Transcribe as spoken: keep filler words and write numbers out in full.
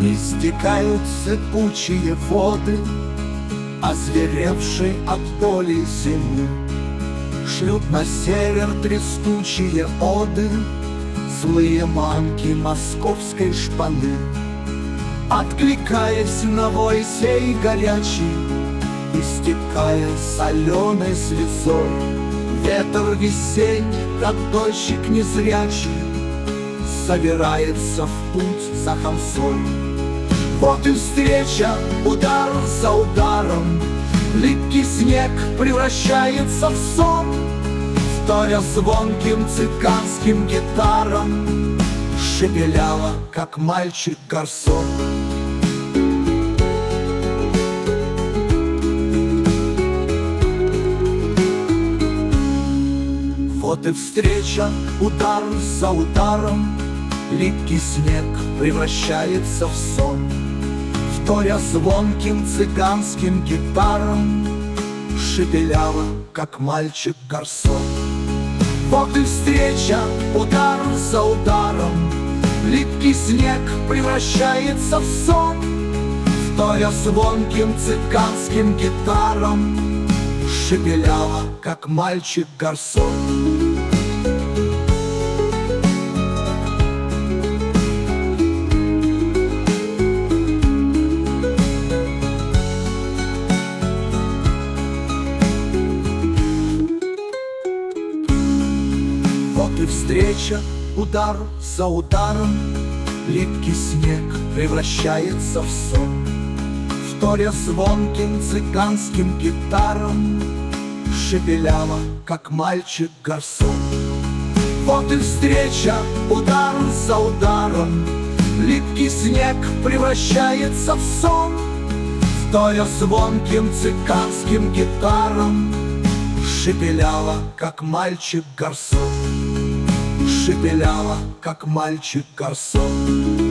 Истекают сыпучие воды, озверевшие от боли зимы. Шлют на север трескучие оды злые манки московской шпаны. Откликаясь на вой сей горячий, истекая соленой слезой, ветер весенний, как дождик незрячий, собирается в путь за хамсой. Вот и встреча, удар за ударом, липкий снег превращается в сон, вторя звонким цыганским гитарам, шепеляла, как мальчик гарсон. Вот и встреча, удар за ударом, липкий снег превращается в сон, вторя звонким цыганским гитарам, шепеляла, как мальчик гарсон. Вот и встреча, удар за ударом, липкий снег превращается в сон, вторя звонким цыганским гитарам, шепеляла, как мальчик гарсон. Вот и встреча, удар за ударом, липкий снег превращается в сон, вторя звонким цыганским гитарам, шепеляла, как мальчик гарсон. Вот и встреча, удар за ударом, липкий снег превращается в сон, вторя звонким цыганским гитарам, шепеляла, как мальчик гарсон. Шепеляла, как мальчик гарсон.